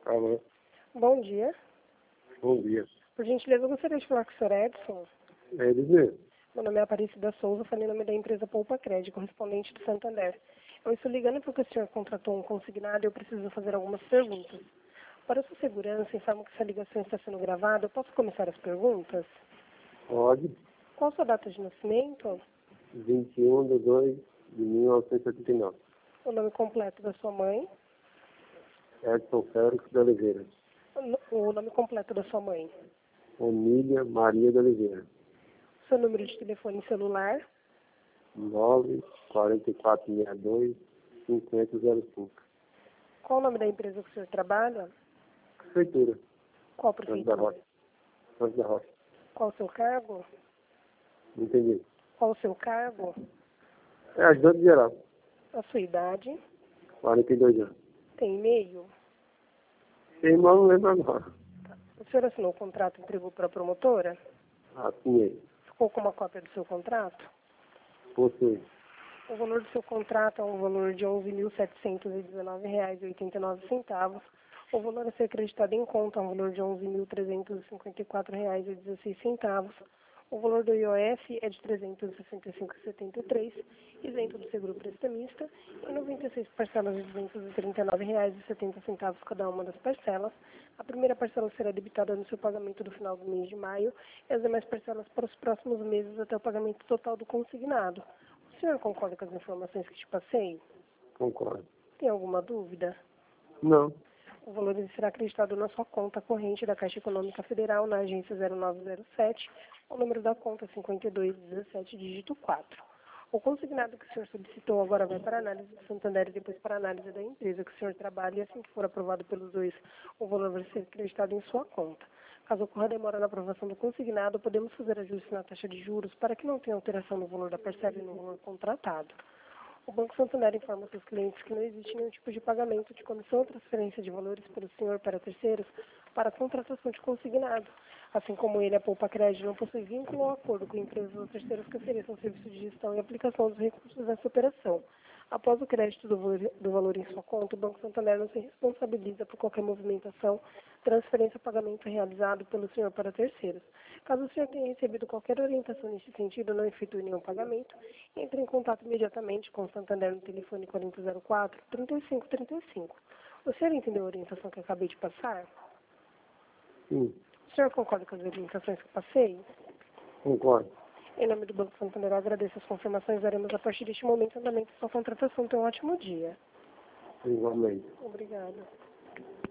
Alô, Bom dia. bom dia. Por gentileza, eu gostaria de falar com o Sr. Edson. É ele mesmo. Meu nome é Aparecida Souza, falei em nome da empresa Poupa Crédito, correspondente do Santander. Eu estou ligando porque o senhor contratou um consignado e eu preciso fazer algumas perguntas. Para sua segurança, informo que essa ligação está sendo gravada. Eu posso começar as perguntas? Pode, Qual a sua data de nascimento? 21/2/1989. O nome completo da sua mãe? Edson Félix de Oliveira. O nome completo da sua mãe? Omília Maria de Oliveira. Seu número de telefone celular? 94462-5005. Qual o nome da empresa que o senhor trabalha? Prefeitura. Qual Santos da prefeitura? Rocha. Santos da Rocha. Qual o seu cargo? Não entendi. Qual o seu cargo? É ajudante geral. A sua idade? 42 anos. Tem e-mail? Tem irmão, não lembro agora. O senhor assinou o contrato e entregou para a promotora? Assinei. Ficou com uma cópia do seu contrato? Possui. O valor do seu contrato é um valor de R$ 11.719,89. O valor a ser acreditado em conta é um valor de R$ 11.354,16. O valor do IOF é de R$ 365,73, isento do seguro prestamista, e 96 parcelas de R$ 239,70 cada uma das parcelas. A primeira parcela será debitada no seu pagamento do final do mês de maio e as demais parcelas para os próximos meses até o pagamento total do consignado. O senhor concorda com as informações que te passei? Concordo. Tem alguma dúvida? Não. O valor será acreditado na sua conta corrente da Caixa Econômica Federal, na agência 0907, o número da conta 5217, dígito 4. O consignado que o senhor solicitou agora vai para a análise do Santander e depois para a análise da empresa que o senhor trabalha, e assim que for aprovado pelos dois, o valor vai ser acreditado em sua conta. Caso ocorra demora na aprovação do consignado, podemos fazer ajuste na taxa de juros para que não tenha alteração no valor da parcela e no valor contratado. O Banco Santander informa seus clientes que não existe nenhum tipo de pagamento de comissão ou transferência de valores pelo senhor para terceiros para a contratação de consignado. Assim como ele, a Poupa Crédito não possui vínculo ou acordo com empresas ou terceiros que ofereçam serviço de gestão e aplicação dos recursos dessa operação. Após o crédito do valor em sua conta, o Banco Santander não se responsabiliza por qualquer movimentação, transferência ou pagamento realizado pelo senhor para terceiros. Caso o senhor tenha recebido qualquer orientação nesse sentido, não efetue nenhum pagamento, entre em contato imediatamente com o Santander no telefone 4004-3535. O senhor entendeu a orientação que eu acabei de passar? Sim. O senhor concorda com as orientações que eu passei? Concordo. Em nome do Banco Santander, eu agradeço as confirmações. Daremos a partir deste momento andamento à sua contratação. Tenha um ótimo dia. Igualmente. Obrigada.